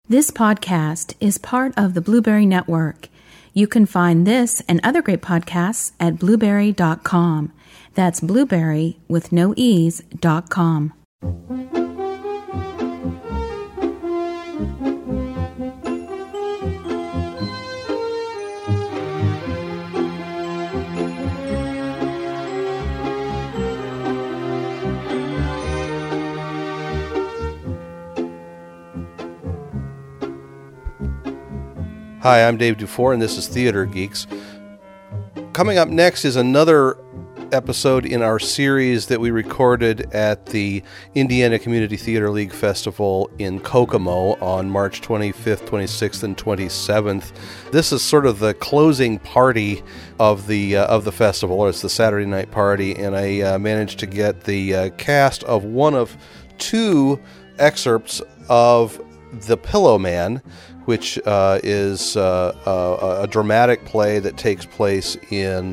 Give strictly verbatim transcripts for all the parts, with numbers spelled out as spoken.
This podcast is part of the Blueberry Network. You can find this and other great podcasts at blueberry dot com. That's blueberry with no e's dot com. Hi, I'm Dave Dufour, and this is Theater Geeks. Coming up next is another episode in our series that we recorded at the Indiana Community Theater League Festival in Kokomo on March twenty-fifth, twenty-sixth, and twenty-seventh. This is sort of the closing party of the uh, of the festival, or it's the Saturday night party, and I uh, managed to get the uh, cast of one of two excerpts of The Pillowman, which uh, is uh, a, a dramatic play that takes place in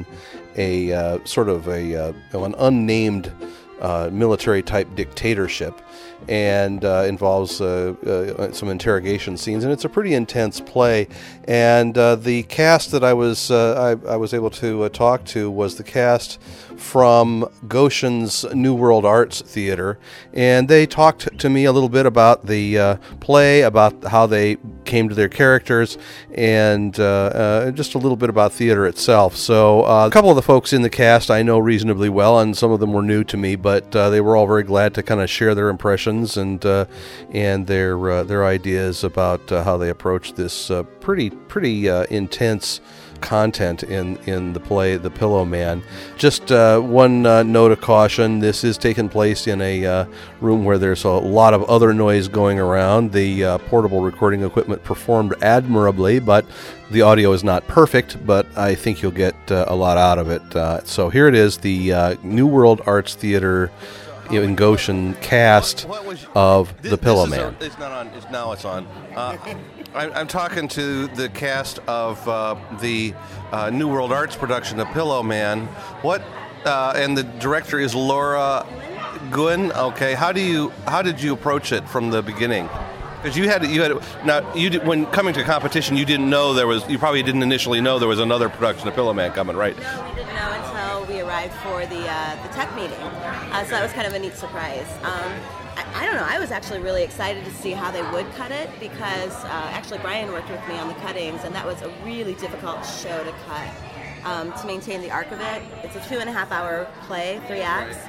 a uh, sort of a uh, an unnamed uh, military-type dictatorship, and uh, involves uh, uh, some interrogation scenes, and it's a pretty intense play. And uh, the cast that I was uh, I, I was able to uh, talk to was the cast from Goshen's New World Arts Theater, and they talked to me a little bit about the uh, play, about how they came to their characters, and uh, uh, just a little bit about theater itself. So uh, a couple of the folks in the cast I know reasonably well, and some of them were new to me, but uh, they were all very glad to kind of share their impressions and uh, and their uh, their ideas about uh, how they approached this uh, pretty pretty uh, intense content in, in the play The Pillowman. Just uh, one uh, note of caution: this is taking place in a uh, room where there's a lot of other noise going around. The uh, portable recording equipment performed admirably, but the audio is not perfect, but I think you'll get uh, a lot out of it. Uh, so here it is, the uh, New World Arts Theater in Goshen cast of The Pillowman. It's not on. It's, now it's on. Uh, I'm, I'm talking to the cast of uh, the uh, New World Arts production, The Pillowman. What? Uh, and the director is Laura Guin. Okay. How do you? How did you approach it from the beginning? Because you had you had now you did, when coming to competition, you didn't know there was. You probably didn't initially know there was another production of Pillowman coming, right? No, we didn't know until we arrived for the uh, the tech meeting. Uh, so that was kind of a neat surprise. Um, I, I don't know. I was actually really excited to see how they would cut it because uh, actually Brian worked with me on the cuttings, and that was a really difficult show to cut. Um, to maintain the arc of it. It's a two and a half hour play, three acts,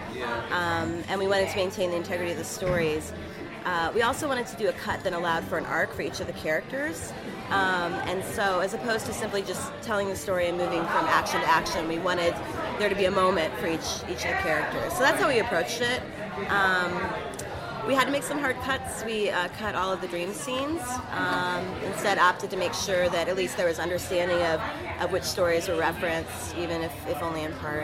um, and we wanted to maintain the integrity of the stories. Uh, we also wanted to do a cut that allowed for an arc for each of the characters. Um, and so as opposed to simply just telling the story and moving from action to action, we wanted there to be a moment for each each of the characters. So that's how we approached it. Um, we had to make some hard cuts. We uh, cut all of the dream scenes. Um, instead opted to make sure that at least there was understanding of, of which stories were referenced, even if, if only in part.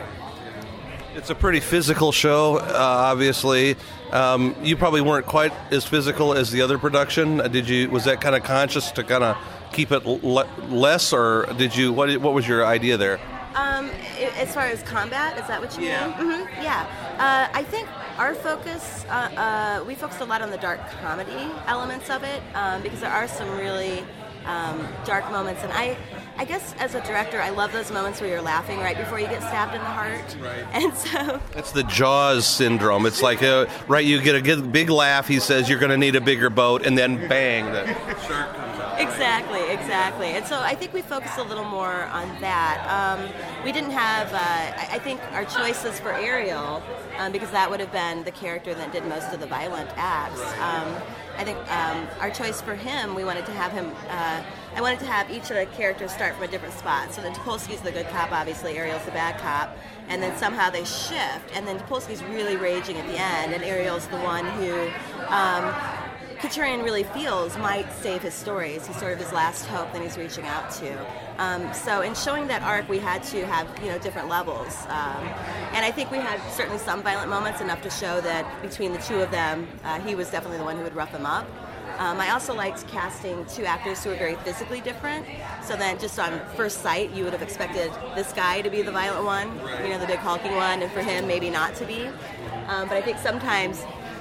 It's a pretty physical show, uh, obviously. Um, you probably weren't quite as physical as the other production. Uh, did you? Was that kind of conscious to kind of keep it le- less, or did you? What What was your idea there? Um, as far as combat, is that what you yeah. mean? Mm-hmm. Yeah. Uh, I think our focus, uh, uh, we focused a lot on the dark comedy elements of it um, because there are some really um, dark moments, and I. I guess as a director, I love those moments where you're laughing right before you get stabbed in the heart. Right. And so it's the Jaws syndrome. It's like, uh, right, you get a good, big laugh. He says you're going to need a bigger boat, and then bang, the shark comes out. Exactly, exactly. And so I think we focused a little more on that. Um, we didn't have, uh, I, I think our choices for Ariel, um, because that would have been the character that did most of the violent acts. Um, I think um, our choice for him, we wanted to have him, uh, I wanted to have each of the characters start from a different spot. So then Topolsky's the good cop, obviously, Ariel's the bad cop, and then somehow they shift, and then Topolsky's really raging at the end, and Ariel's the one who um, Katurian really feels might save his stories. He's sort of his last hope that he's reaching out to. Um, so in showing that arc, we had to have, you know, different levels. Um, and I think we had certainly some violent moments, enough to show that between the two of them, uh, he was definitely the one who would rough them up. Um, I also liked casting two actors who were very physically different, so then just on first sight, you would have expected this guy to be the violent one, you know, the big hulking one, and for him maybe not to be. Um, but I think sometimes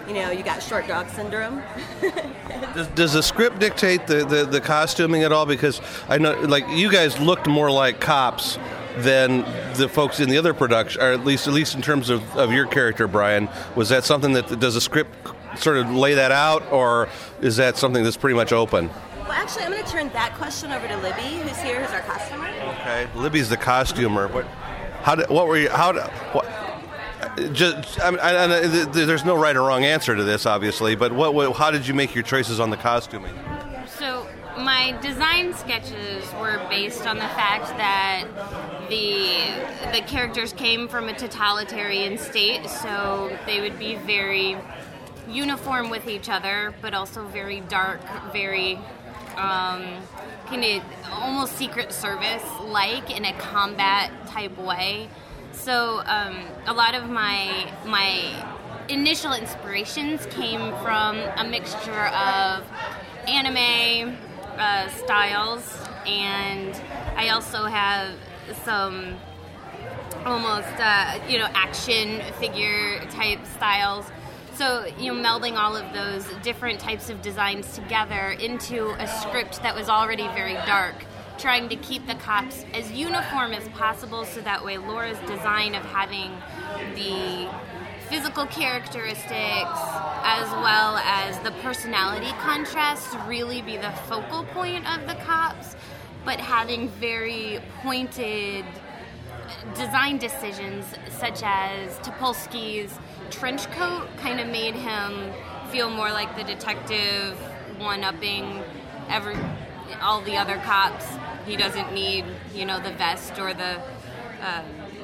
you know, you got short dog syndrome. Does, does the script dictate the, the, the costuming at all? Because I know, like, you guys looked more like cops than the folks in the other production, or at least at least in terms of, of your character, Brian. Was that something that, does the script sort of lay that out, or is that something that's pretty much open? Well, actually, I'm going to turn that question over to Libby, who's here, who's our costumer. Okay, Libby's the costumer. What, how did, what were you, how did, what, just, I mean, I, I, there's no right or wrong answer to this, obviously, but what, what, how did you make your choices on the costuming? So my design sketches were based on the fact that the the characters came from a totalitarian state, so they would be very uniform with each other, but also very dark, very um, kind of almost Secret Service-like in a combat-type way. So um, a lot of my my initial inspirations came from a mixture of anime uh, styles, and I also have some almost uh, you know action figure type styles. So, you know, melding all of those different types of designs together into a script that was already very dark, trying to keep the cops as uniform as possible so that way Laura's design of having the physical characteristics as well as the personality contrasts really be the focal point of the cops, but having very pointed design decisions such as Topolsky's trench coat kind of made him feel more like the detective, one-upping every all the other cops. He doesn't need, you know, the vest or the uh,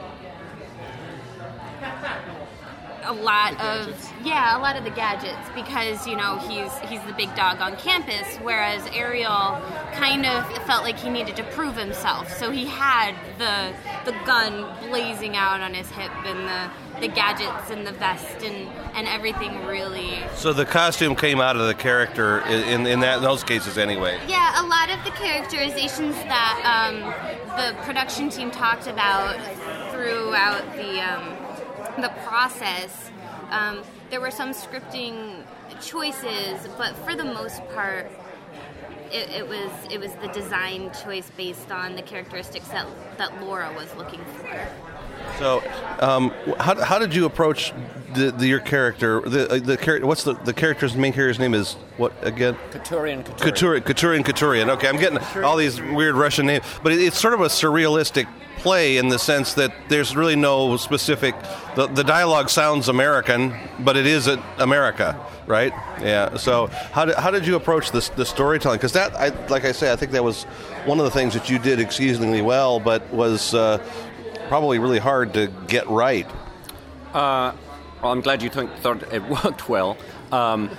a lot of yeah, a lot of the gadgets, because, you know, he's he's the big dog on campus, whereas Ariel kind of felt like he needed to prove himself. So he had the the gun blazing out on his hip and the the gadgets and the vest and, and everything really. So the costume came out of the character in in, that, in those cases anyway. Yeah, a lot of the characterizations that um, the production team talked about throughout the um, the process, um, there were some scripting choices, but for the most part, it, it was it was the design choice based on the characteristics that that Laura was looking for. So, um, how, how did you approach the, the your character? The the character. What's the the character's main character's name is what again? Katurian. Katurian. Katurian. Katurian. Katurian. Okay, I'm getting all these weird Russian names, but it, it's sort of a surrealistic play in the sense that there's really no specific. The the dialogue sounds American, but it is a, America, right? Yeah. So how did how did you approach this the storytelling? Because that, I like I say, I think that was one of the things that you did exceedingly well, but was. Uh, Probably really hard to get right. Uh, well, I'm glad you think, thought it worked well. Um,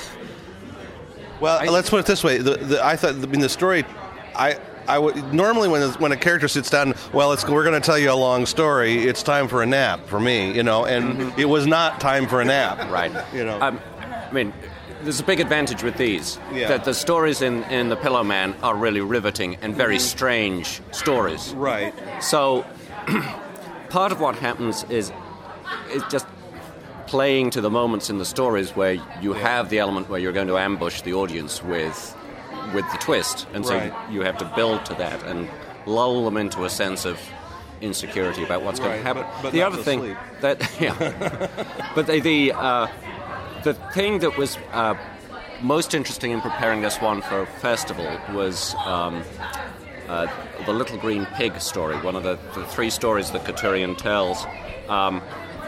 well, I, let's put it this way: the, the, I thought, I mean, the story. I, I would normally when when a character sits down, well, it's we're going to tell you a long story. It's time for a nap for me, you know, and mm-hmm. it was not time for a nap, right? You know, um, I mean. There's a big advantage with these, yeah. that the stories in, in The Pillow Man are really riveting and very mm-hmm. strange stories. Right. So part of what happens is is just playing to the moments in the stories where you yeah. have the element where you're going to ambush the audience with with the twist. And so right. you have to build to that and lull them into a sense of insecurity about what's right. going to happen. But, but the not other to thing sleep. that yeah, but the the, uh, the thing that was uh, most interesting in preparing this one for a festival was um, uh, the Little Green Pig story, one of the, the three stories that Katurian tells, um,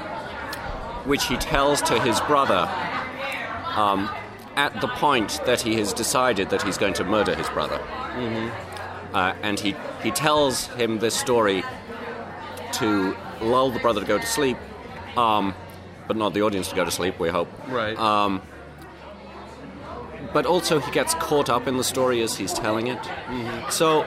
which he tells to his brother um, at the point that he has decided that he's going to murder his brother. Mm-hmm. Uh, and he, he tells him this story to lull the brother to go to sleep, um, but not the audience to go to sleep, we hope. Right. Um, but also he gets caught up in the story as he's telling it. Mm-hmm. So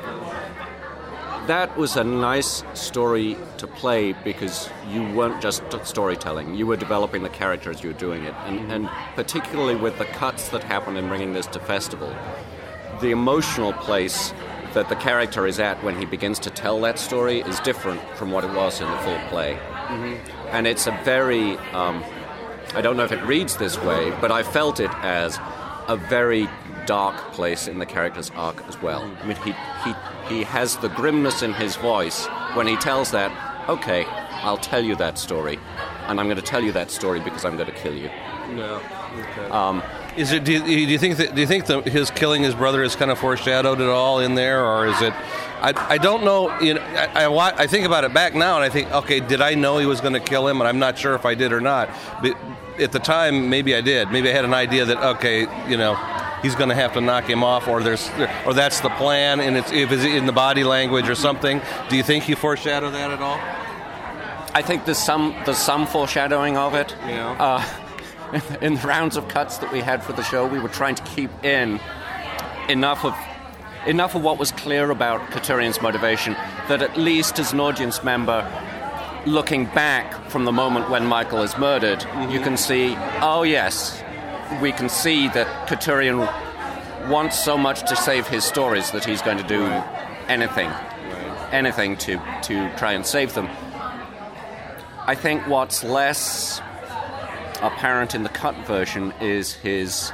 that was a nice story to play because you weren't just storytelling. You were developing the character as you were doing it. And, Mm-hmm. and particularly with the cuts that happen in bringing this to festival, the emotional place that the character is at when he begins to tell that story is different from what it was in the full play. Mm-hmm. And it's a very um, I don't know if it reads this way, but I felt it as a very dark place in the character's arc as well. I mean, he he he has the grimness in his voice when he tells that, okay, I'll tell you that story, and I'm going to tell you that story because I'm going to kill you. No. Okay. Um, is it? Do you, do you think that? Do you think that his killing his brother is kind of foreshadowed at all in there, or is it? I, I don't know. You know, I, I wa- I think about it back now, and I think, okay, did I know he was going to kill him? And I'm not sure if I did or not. But at the time, maybe I did. Maybe I had an idea that, okay, you know, he's going to have to knock him off, or there's, or that's the plan, and it's if it's in the body language or something. Do you think you foreshadow that at all? I think there's some there's some foreshadowing of it. Yeah. Uh, in the rounds of cuts that we had for the show, we were trying to keep in enough of enough of what was clear about Katurian's motivation that at least as an audience member, looking back from the moment when Michael is murdered, mm-hmm. you can see, oh yes, we can see that Katurian wants so much to save his stories that he's going to do right. anything, right. anything to, to try and save them. I think what's less apparent in the cut version is his...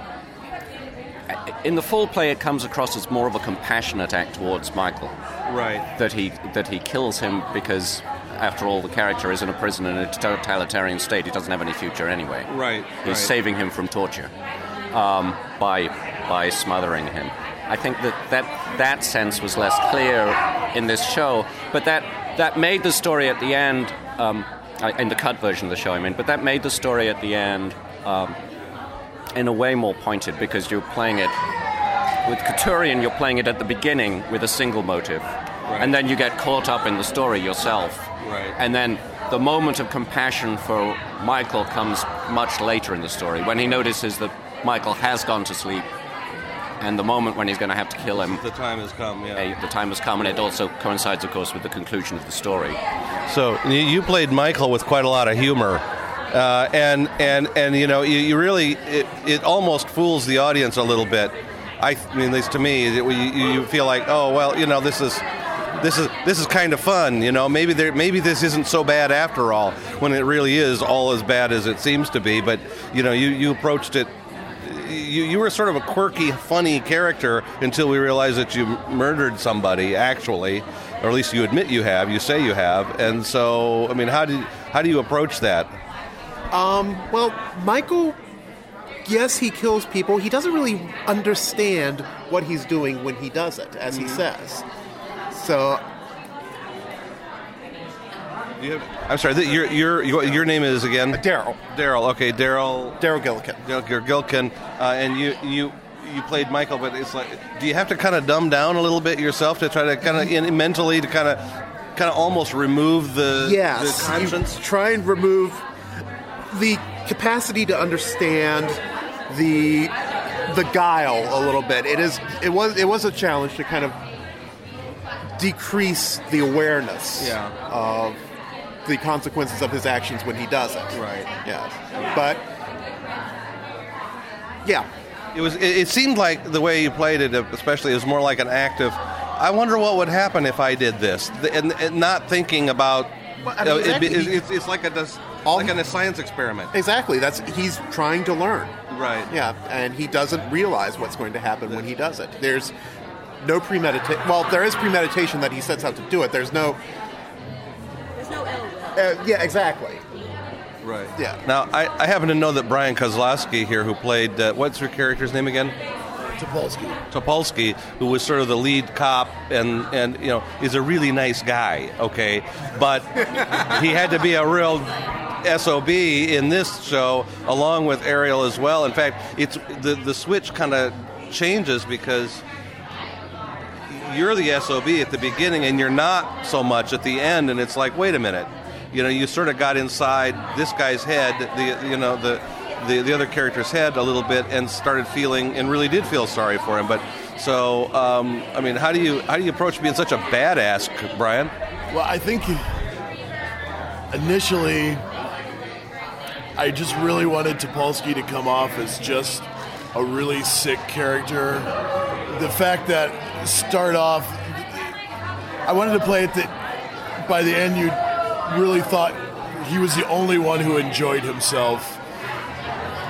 In the full play, it comes across as more of a compassionate act towards Michael. Right. That he that he kills him because, after all, the character is in a prison in a totalitarian state. He doesn't have any future anyway. Right. He's right. saving him from torture um, by by smothering him. I think that, that that sense was less clear in this show, but that, that made the story at the end... Um, in the cut version of the show, I mean, but that made the story at the end um, in a way more pointed because you're playing it with Katurian, you're playing it at the beginning with a single motive, right. and then you get caught up in the story yourself, right. and then the moment of compassion for Michael comes much later in the story when he notices that Michael has gone to sleep, and the moment when he's going to have to kill him. The time has come, yeah. Uh, the time has come, and it also coincides, of course, with the conclusion of the story. So you played Michael with quite a lot of humor, uh, and and and you know you, you really it, it almost fools the audience a little bit. I, I mean, at least to me, it, you, you feel like, oh well, you know, this is this is this is kind of fun. You know, maybe there maybe this isn't so bad after all, when it really is all as bad as it seems to be. But you know, you, you approached it. You, you were sort of a quirky, funny character until we realized that you murdered somebody, actually, or at least you admit you have. You say you have, and so I mean, how do you, how do you approach that? Um, well, Michael, yes, he kills people. He doesn't really understand what he's doing when he does it, as mm-hmm. he says. So. You have, I'm sorry. Your your your your name is again Daryl. Daryl. Okay, Daryl. Daryl Gillikin. Daryl Gillikin, uh, and you you you played Michael, but it's like, do you have to kind of dumb down a little bit yourself to try to kind of in, mentally to kind of kind of almost remove the yes, the conscience? You try and remove the capacity to understand the the guile a little bit. It is it was it was a challenge to kind of decrease the awareness yeah. of the consequences of his actions when he does it. Right. Yes. But yeah. It was. It, it seemed like the way you played it, especially, is more like an act of, I wonder what would happen if I did this, and, and not thinking about. Well, I mean, exactly. it, it, it's, it's like a All like a science experiment. Exactly. That's he's trying to learn. Right. Yeah, and he doesn't realize what's going to happen when he does it. There's no premeditation. Well, there is premeditation that he sets out to do it. There's no. There's no ill will. Uh, yeah, exactly. Right. Yeah. Now, I, I happen to know that Brian Kozlowski here, who played, uh, what's your character's name again? Topolsky. Topolsky, who was sort of the lead cop and, and you know, is a really nice guy, okay? But he had to be a real S O B in this show, along with Ariel as well. In fact, it's the, the switch kind of changes because you're the S O B at the beginning and you're not so much at the end, and it's like, wait a minute. You know, you sort of got inside this guy's head, the you know the, the the other character's head a little bit, and started feeling and really did feel sorry for him. But so, um, I mean, how do you how do you approach being such a badass, Brian? Well, I think initially, I just really wanted Topolsky to come off as just a really sick character. The fact that start off, I wanted to play it that by the end you really thought he was the only one who enjoyed himself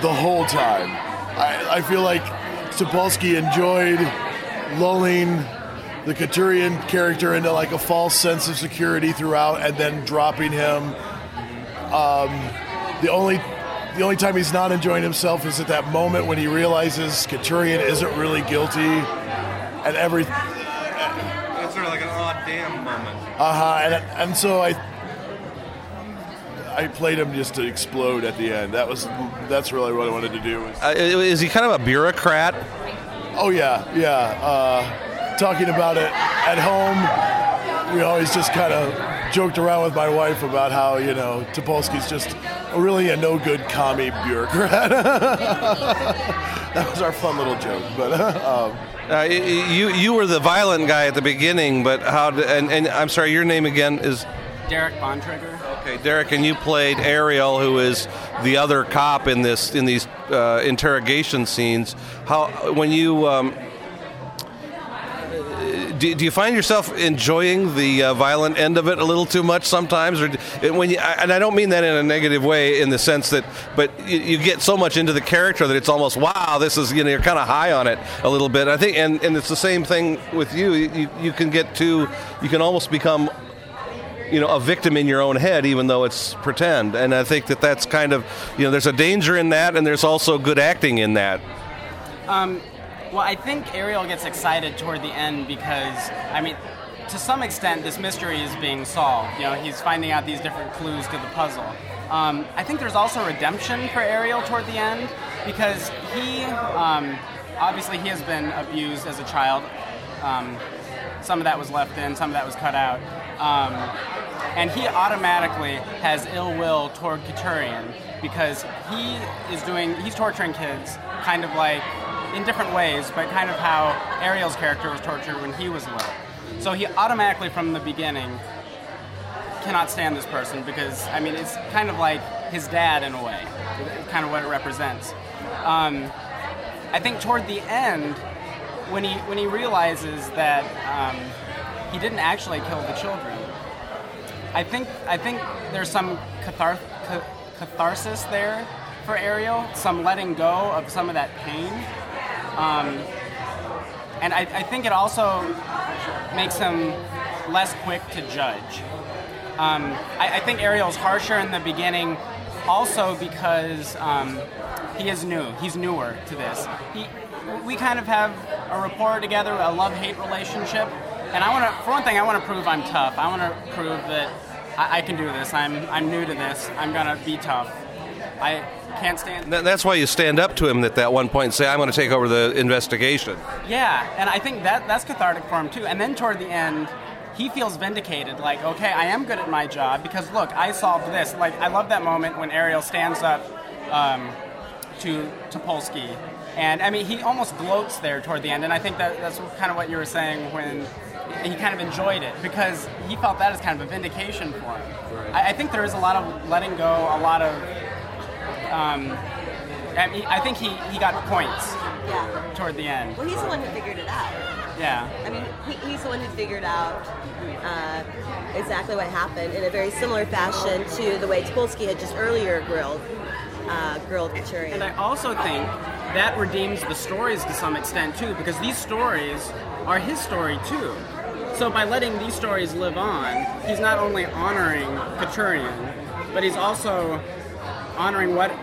the whole time. I, I feel like Topolsky enjoyed lulling the Couturian character into like a false sense of security throughout, and then dropping him. Um, the only the only time he's not enjoying himself is at that moment when he realizes Couturian isn't really guilty, and every. It's sort of like an odd damn moment. Uh huh. And and so I. I played him just to explode at the end. That was that's really what I wanted to do. Was, Uh, is he kind of a bureaucrat? oh yeah, yeah. Uh, talking about it at home, we always just kind of joked around with my wife about how, you know, Topolsky's just really a no good commie bureaucrat. That was our fun little joke. But um, Uh, you you were the violent guy at the beginning, but how? Did, and, and I'm sorry, your name again is Derek Bontrager. okay, Derek, and you played Ariel, who is the other cop in this in these uh, interrogation scenes. How when you um, do, do you find yourself enjoying the uh, violent end of it a little too much sometimes, or when you? And I don't mean that in a negative way, in the sense that, but you, you get so much into the character that it's almost wow, this is you know you're kind of high on it a little bit. I think, and, and it's the same thing with you. You you can get too, you can almost become, you know, a victim in your own head, even though it's pretend. And I think that that's kind of, you know, there's a danger in that, and there's also good acting in that. Um, well, I think Ariel gets excited toward the end because, I mean, to some extent, this mystery is being solved. You know, he's finding out these different clues to the puzzle. Um, I think there's also redemption for Ariel toward the end because he, um, obviously, he has been abused as a child. Um, some of that was left in, some of that was cut out. Um, and he automatically has ill will toward Couturian because he is doing, he's torturing kids kind of like in different ways, but kind of how Ariel's character was tortured when he was little. So he automatically from the beginning cannot stand this person because, I mean, it's kind of like his dad in a way, kind of what it represents. Um, I think toward the end, when he when he realizes that um, he didn't actually kill the children, I think I think there's some cathar- ca- catharsis there for Ariel, some letting go of some of that pain, um, and I, I think it also makes him less quick to judge. Um, I, I think Ariel's harsher in the beginning, also because um, he is new. He's newer to this. He, we kind of have a rapport together, a love-hate relationship. And I want to, for one thing, I want to prove I'm tough. I want to prove that I, I can do this. I'm I'm new to this. I'm gonna be tough. I can't stand. That's why you stand up to him at that one point and say, "I'm going to take over the investigation." Yeah, and I think that that's cathartic for him too. And then toward the end, he feels vindicated. Like, okay, I am good at my job because look, I solved this. Like, I love that moment when Ariel stands up um, to Topolsky. And I mean, he almost gloats there toward the end, and I think that that's kind of what you were saying when he kind of enjoyed it because he felt that as kind of a vindication for him. Right. I, I think there is a lot of letting go, a lot of. Um, I, mean, I think he, he got points Yeah. toward the end. Well, he's the one who figured it out. Yeah. I mean, he, he's the one who figured out uh, exactly what happened in a very similar fashion to the way Topolsky had just earlier grilled, uh, grilled Couturian. And I also think that redeems the stories to some extent too, because these stories are his story too. So by letting these stories live on, he's not only honoring Couturian, but he's also honoring what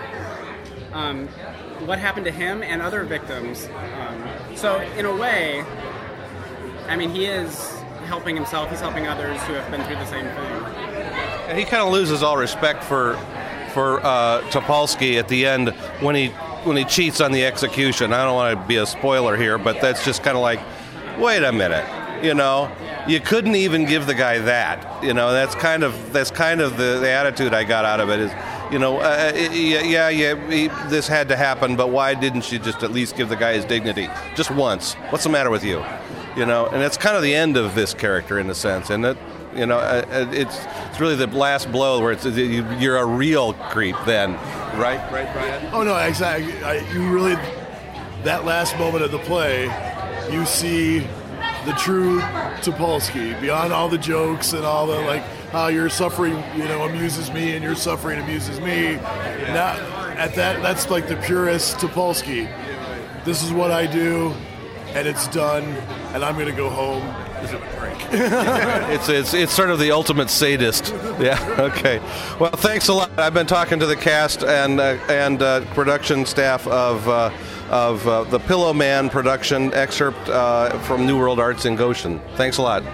um, what happened to him and other victims. Um, so in a way, I mean, he is helping himself. He's helping others who have been through the same thing. And he kind of loses all respect for for uh, Topolsky at the end when he when he cheats on the execution. I don't want to be a spoiler here, but that's just kind of like, wait a minute, you know, you couldn't even give the guy that. You know, that's kind of that's kind of the, the attitude I got out of it is, you know, uh, yeah, yeah, he, this had to happen, but why didn't you just at least give the guy his dignity just once? What's the matter with you? You know, and it's kind of the end of this character in a sense, and it, you know, uh, it's it's really the last blow where it's you, you're a real creep then, right? Right, Brian? Oh no, exactly. I, you really that last moment of the play, you see the true Topolsky beyond all the jokes and all the like how your suffering, you know, amuses me and your suffering amuses me. Now, at that, that's like the purest Topolsky. This is what I do, and it's done, and I'm going to go home and have a drink. it's it's it's sort of the ultimate sadist. Yeah. Okay. Well, thanks a lot. I've been talking to the cast and uh, and uh, production staff of uh, of uh, the Pillow Man production excerpt uh, from New World Arts in Goshen. Thanks a lot.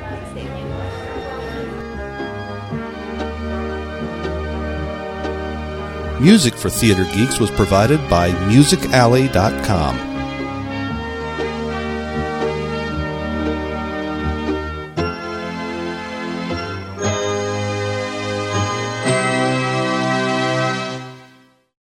Music for Theater Geeks was provided by music alley dot com.